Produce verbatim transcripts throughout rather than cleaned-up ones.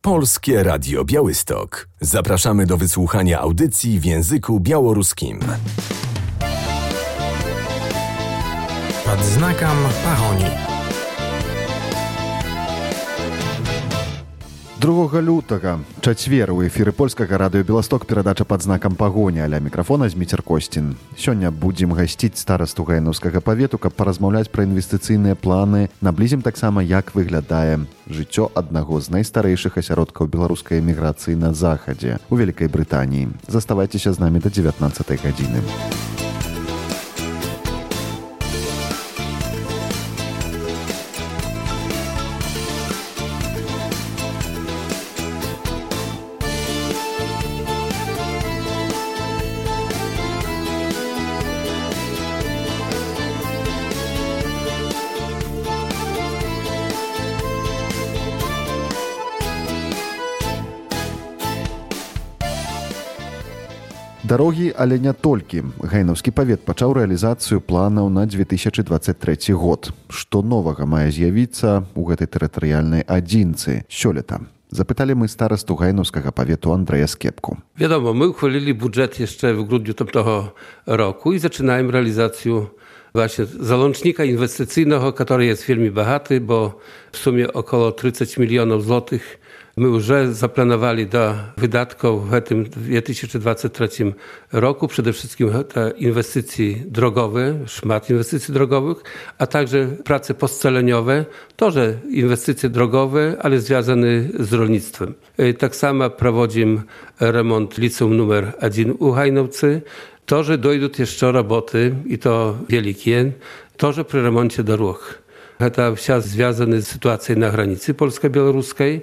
Polskie Radio Białystok. Zapraszamy do wysłuchania audycji w języku białoruskim. Pod znakiem Pahoni. другога лютага, чацвер, у эфіры польскага радыё Беласток перадача пад знакам пагоні, аля мікрафона Зміцер Косцін. Сёння будзем гасціць старасту гайнаўскага павету, каб паразмаўляць пра інвестыцыйныя планы. Наблізім таксама, як выглядае жыццё аднаго з найстарэйшых асяродкаў беларускай эміграцыі на захадзе, у Вялікай Брытаніі. Заставайцеся з намі да дзевятнаццатай гадзіны. Дарогі, але не толькі. Гайнаўскі павет пачаў рэалізацыю планаў на две тысячы дваццаць трэці год. Што новага мае з'явіцца ў гэтай тэрытарыяльнай адзінцы сёлета? Zapytali my starostу Gajnowskiego powiatu Andrzeja Skiepku. Wiadomo, my uchwalili budżet jeszcze w grudniu tamtego roku i zaczynałem realizację właśnie zalącznika inwestycyjnego, który jest firmie bogaty, bo w sumie około trzydzieści milionów złotych my już zaplanowali do wydatków w tym dwa tysiące dwudziestym trzecim roku. Przede wszystkim te inwestycje drogowe, szmat inwestycji drogowych, a także prace postsceleniowe, to, że inwestycje drogowe, ale związane z rolnictwem. Tak samo prowadzimy remont liceum numer jeden u Hajnowcy. To, że dojdą jeszcze roboty, i to wielkie, to, że przy remoncie dróg. To wся związane z sytuacją na granicy polsko-białoruskiej.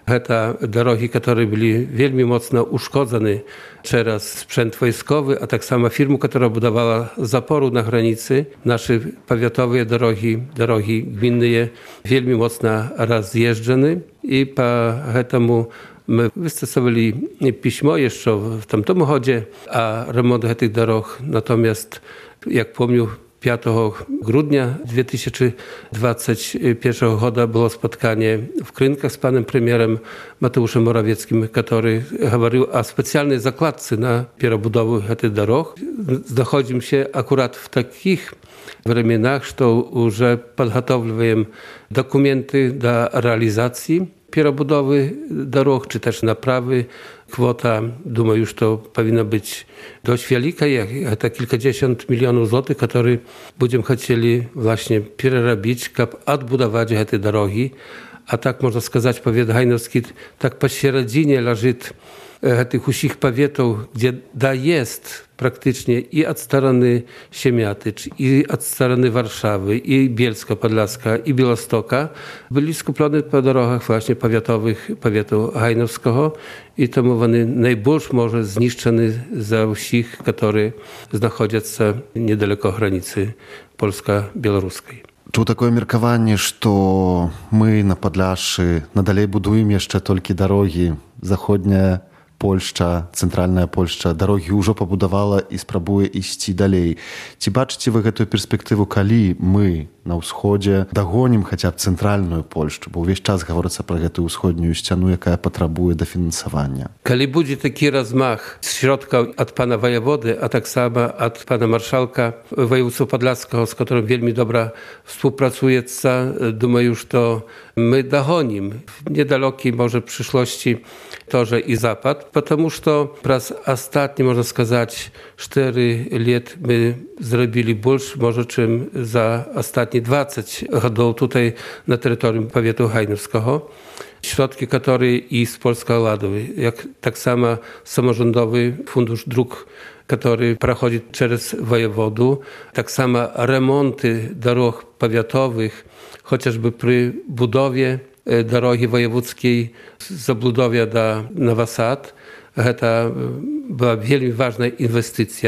To drogi, które były wielmi mocno uszkodzone przez sprzęt wojskowy, a tak samo firma, która budowała zaporu na granicy. Nasze powiatowe drogi, drogi gminne, wielmi mocno rozjeżdżone i po temu my wystosowali pismo jeszcze w tamtym chodzie, a remont tych dróg. Natomiast, jak pamiętam, piątego grudnia dwa tysiące dwudziestego pierwszego roku było spotkanie w Krynkach z panem premierem Mateuszem Morawieckim, który mówił o specjalnej zakładce na pierobudowę tych dróg. Znachodzimy się akurat w takich временах, że już przygotowujemy dokumenty do realizacji pierobudowy dróg, czy też naprawy. Kwota, думаю, już to powinna być dość wielka, jak to kilkadziesiąt milionów złotych, które będziemy chcieli właśnie przerobić, aby odbudować te drogi. A tak można сказать, powiat hajnowski tak pośrednie leży tych wszystkich powiatów, gdzie da jest praktycznie i od strony Siemiatycz, i od strony Warszawy, i Bielska Podlaska, i Białostoka, byli skupione po drogach właśnie powiatowych, powiatu hajnowskiego i to mówiony najbardziej może zniszczony za wszystkich, które znajdują się niedaleko granicy polsko-białoruskiej. Czuł takie меркаванне, że my na Podlaszy nadal budujemy jeszcze tylko drogi zachodnie, Польшча, цэнтральная Польшча, дарогі ўжо пабудавала і спрабуе ісці далей. Ці бачыце вы гэтую перспектыву, калі мы на ўсходзе дагонім хаця б цэнтральную Польшчу, бо ўвесь час гаворыцца пра гэтую ўсходнюю сцяну, якая патрабуе дафінансавання. Калі будзе такі размах środków od pana wojewody, a tak samo od pana marszałka województwa podlaskiego, z którym wielmi dobra współpracuje, думаю, że my dogonimy w niedalekiej może przyszłości to, że i Zapad, потому что przez ostatnie, można сказать, cztery lat my zrobili больше, może czym za ostatnie dwadzieścia lat tutaj na terytorium powiatu hajnowskiego. Środki, które i z Polskiego Ładu, jak tak samo samorządowy fundusz dróg, który prochodzi przez wojewodu, tak samo remonty dróg powiatowych, chociażby przy budowie drogi wojewódzkiej z Zabludowia do Nowa Sad. To była wielmi ważna inwestycja,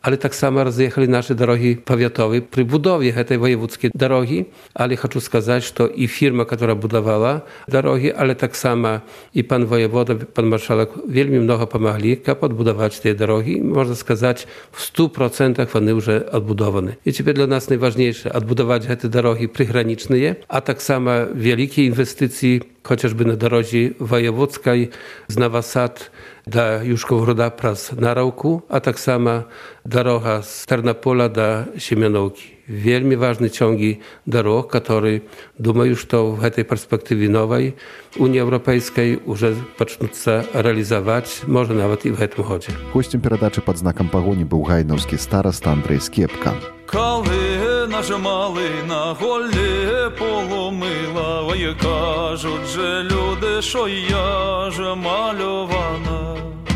ale tak samo rozjechali nasze drogi powiatowe przy budowie tej wojewódzkiej drogi, ale chcę сказать, że i firma, która budowała drogi, ale tak samo i pan wojewoda, pan marszałek wielmi mnogo pomogli, jak odbudować te drogi. Można сказать, w stu procentach one już odbudowane. I teraz dla nas najważniejsze odbudować te drogi przygraniczne, a tak samo wielkie inwestycje, chociażby na drodze wojewódzkiej z Nawasad do Juszkowroda Pras na Rauku, a tak samo droga z Ternopola do Siemianowki. Wielmi ważne ciągi dróg, które, думаю, że w tej perspektywie nowej Unii Europejskiej już zaczną się realizować, może nawet i w tym chodzie. Gościem передачи «Под знаком погони» był гайнаўскі староста Андрей Скепка. Коли нажимали на голі поломила, ой, кажуть же люди, що я ж мальована.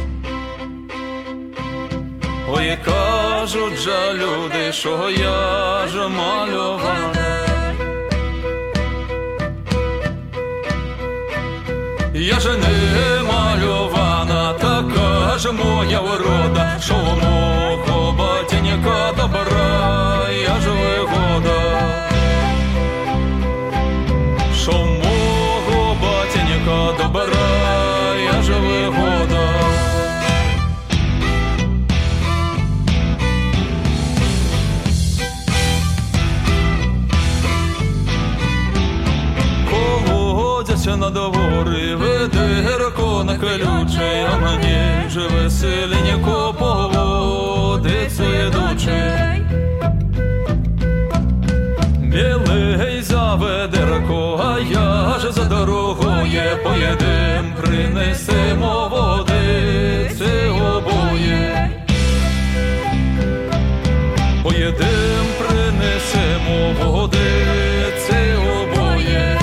Ой, кажуть же люди, що я ж мальована. Я же не мальована, така ж моя врода, що мого батенька добра, я ж вигода. Що мого батенька добра, я ж вигода. Колодяться на дворі, ведерко на колючий, а мені же веселенько поводиться ідучий. Білий за ведерко, а я ж за дорогою поїдем, принесемо водиці обоє. Поїдем, принесемо водиці обоє.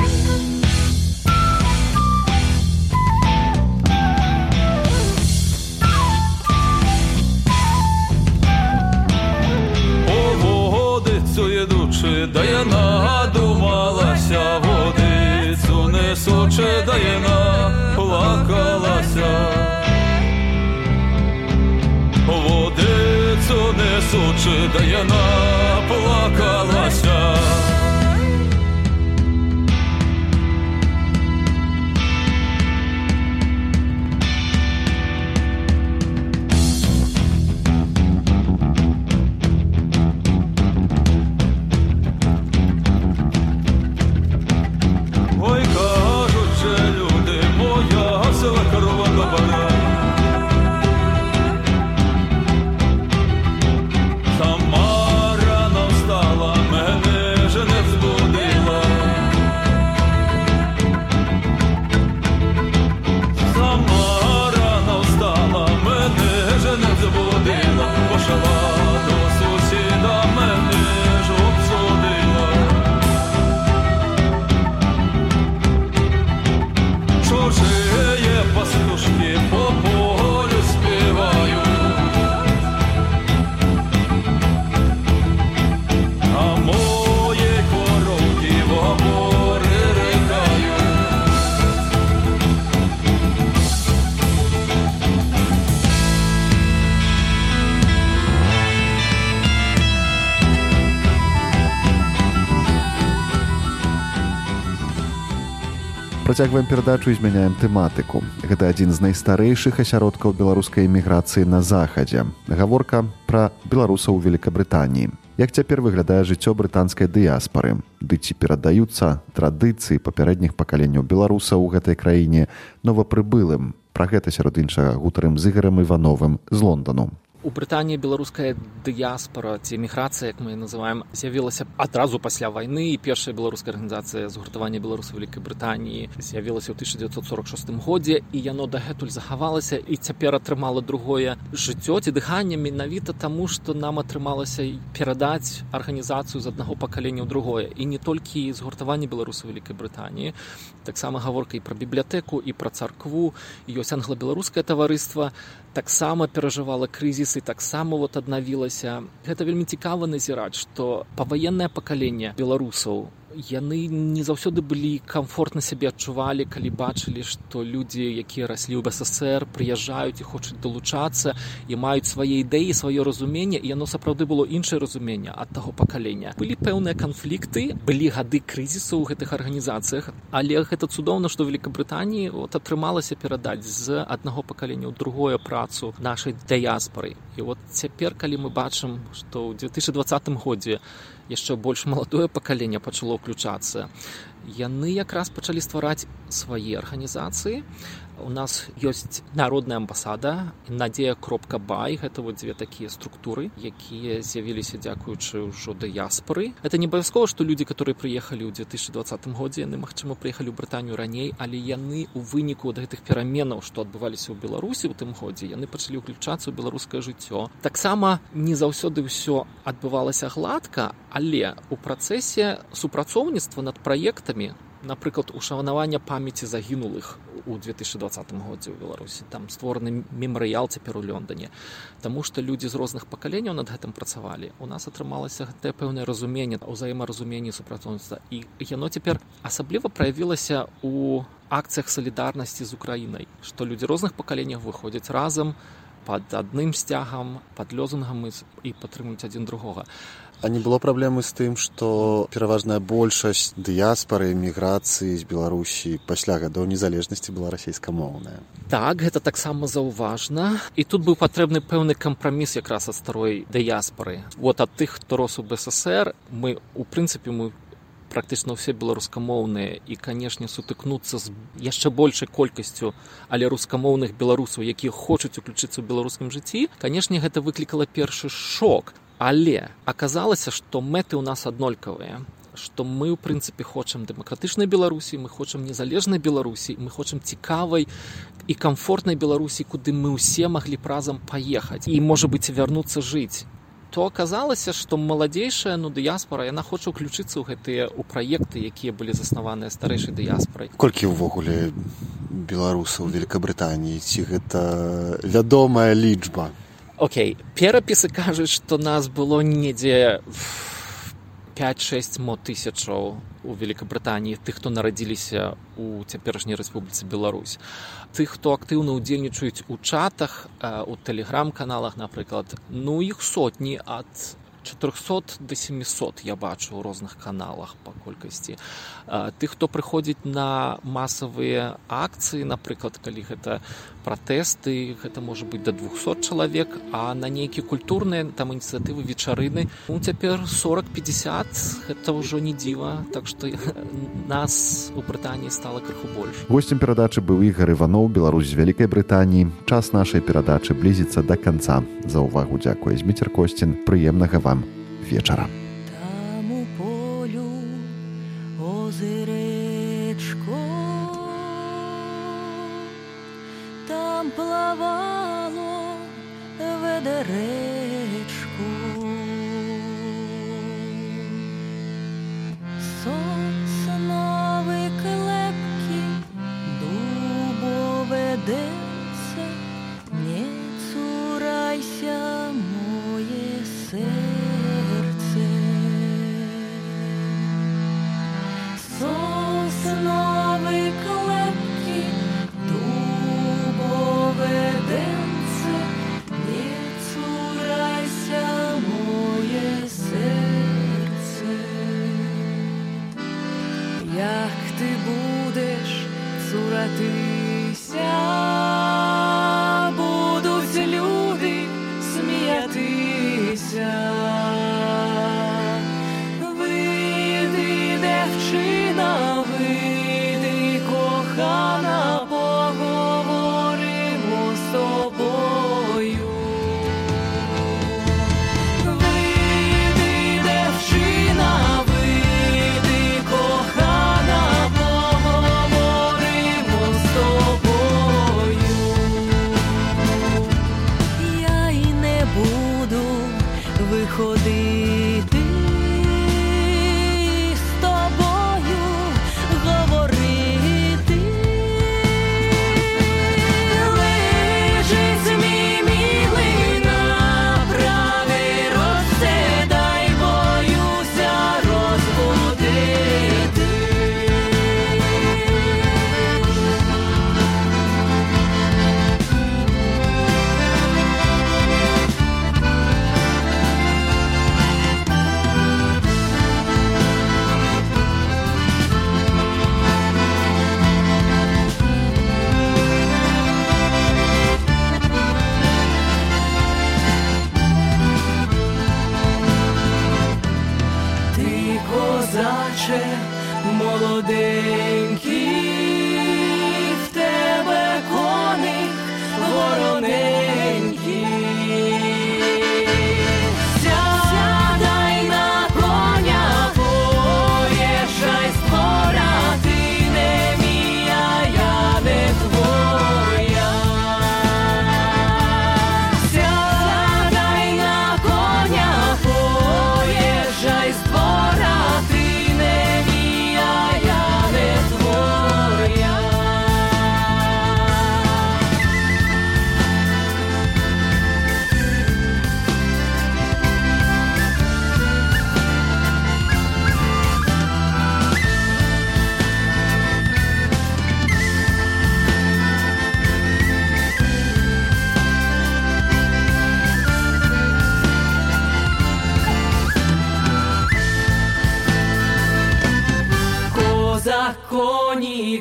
Ідучи, да я надумалася, водицю несучи, да я наплакалася. Водицю несучи, да я наплакалася. Працягваем перадачу і змяняем тэматыку. Гэта адзін з найстарэйшых асяродкаў беларускай эміграцыі на захадзе. Гаворка пра беларусаў у Великабрытаніі. Як цяпер выглядае жыццё брытанскай дыяспары? Ды ці перадаюцца традыцыі папярэдніх пакаленняў беларусаў у гэтай краіне новапрыбылым? Пра гэта, сярод іншага, гутарым з Ігорем Івановым з Лондану. У Брытаніі беларуская дыяспара, ці эміграцыя, як мы называем, з'явілася адразу пасля вайны, і першая беларуская арганізацыя згуртавання беларусаў Вялікай Брытаніі з'явілася ў тысяча дзевяцьсот сорок шостым годзе, і яно дагэтуль захавалася і цяпер атрымала другое жыццё ці дыханне менавіта таму, што нам атрымалася перадаць арганізацыю з аднаго пакалення ў другое. І не толькі згуртаванне беларусаў Вялікай Брытаніі, таксама гаворка і пра бібліятэку, і пра царкву, ёсць англа-беларускае таварыства, таксама перажывала крызіс і таксама вот аднавілася. Гэта вельмі цікава назіраць, што паваеннае пакаленне беларусаў яны не заўсёды былі камфортна сябе адчувалі, калі бачылі, што людзі, якія раслі ў БССР, прыязджаюць і хочуць далучацца і маюць свае ідэі, сваё разуменне, і яно сапраўды было іншае разуменне ад таго пакалення. Былі пэўныя канфлікты, былі гады крызісу ў гэтых арганізацыях, але гэта цудоўна, што ў Великабрытаніі от атрымалася перадаць з аднаго пакалення ў другое працу нашай дыяспары. І от цяпер, калі мы бачым, што ў две тысячы дваццатым годзе яшчэ больш маладое пакаленне пачало ўключацца, яны якраз пачалі ствараць свае арганізацыі. У нас ёсць народная амбасада Надзея кропка бай, гэта вот дзве такія структуры, якія з'явіліся дзякуючы ўжо дыяспары. Это не абавязкова, што людзі, которые прыехалі ў две тысячи двадцатым годзе, яны, магчыма, прыехалі ў Брытанію раней, але яны ў выніку ад гэтых пераменаў, што адбываліся ў Беларусі ў тым годзе, яны пачалі ўключацца ў беларускае жыццё. Таксама не заўсёды ўсё адбывалася гладка, але у працэсе супрацоўніцтва над праектамі, напрыклад, ушанавання памяці загінулых у две тысячи двадцатым годзе ў Беларусі. Там створаны мемарыял цяпер у Лондоне. Таму што людзі з розных пакаленняў над гэтым працавалі. У нас атрымалася гэтае пэўнае разуменне, ўзаемаразуменне супрацоўніцтва. І яно цяпер асабліва праявілася ў акцыях салідарнасці з Украінай, што людзі розных пакаленняў выходзяць разам пад адным сцягам, пад лозунгам і падтрымуюць адзін другога. А не было праблемы з тым, што пераважная большасць дыяспары, міграцыі з Беларусі пасля гадоў незалежнасці была расейскамоўная? Так, гэта таксама заўважна. І тут быў патрэбны пэўны кампраміс якраз ад старой дыяспары. Вот ад тых, хто рос у БССР, мы, у прынцыпе, мы практычна ўсе беларускамоўныя і, канешне, сутыкнуцца з яшчэ большай колькасцю, але рускамоўных беларусаў, якія хочуць уключыцца ў беларускім жыцці, канешне, гэта выклікала першы шок. Але аказалася, што мэты ў нас аднолькавыя, што мы, ў прынцыпе, хочам дэмакратычнай Беларусі, мы хочам незалежнай Беларусі, мы хочам цікавай і камфортнай Беларусі, куды мы ўсе маглі б разам паехаць і, можа быць, вярнуцца жыць. То аказалася, што маладзейшая, ну, дыяспара, яна хоча ўключыцца ў гэтыя ў праекты, якія былі заснаваныя старэйшай дыяспарай. Колькі ўвогуле беларусаў у Великабрытаніі? Ці гэта вядомая лічба? Окей, перапісы кажуць, што нас было недзе пяць-шэсць мо тысячаў у Великабрытаніі, тых, хто нарадзіліся у цяперашняй Рэспубліцы Беларусь. Тых, хто актыўна ўдзельнічаюць у чатах, у тэлеграм-каналах, напрыклад, ну, іх сотні ад чатырохсот да семісот я бачу ў розных каналах па колькасці. Тых, хто прыходзіць на масавыя акцыі, напрыклад, калі гэта пратэсты, гэта можа быць да двухсот чалавек, а на нейкія культурныя там ініцыятывы, вечарыны, ну, цяпер сорок-пятьдесят, гэта ўжо не дзіва, так што нас у Брытаніі стала крыху больш. Госцем перадачы быў Ігар Іваноў, беларус з Вялікай Брытаніі. Час нашай перадачы блізіцца да канца. За ўвагу дзякуе Зміцер Косцін. Прыемнага вам вечара. Там у полю озеречко, там плавало ведеречко, сосновий клепки, дубове дерце, не цурайся моє серце. Сосновий клепки, дубове дерце, не цурайся моє серце. Як ти будеш цуратися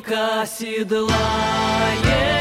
коніка сідлає.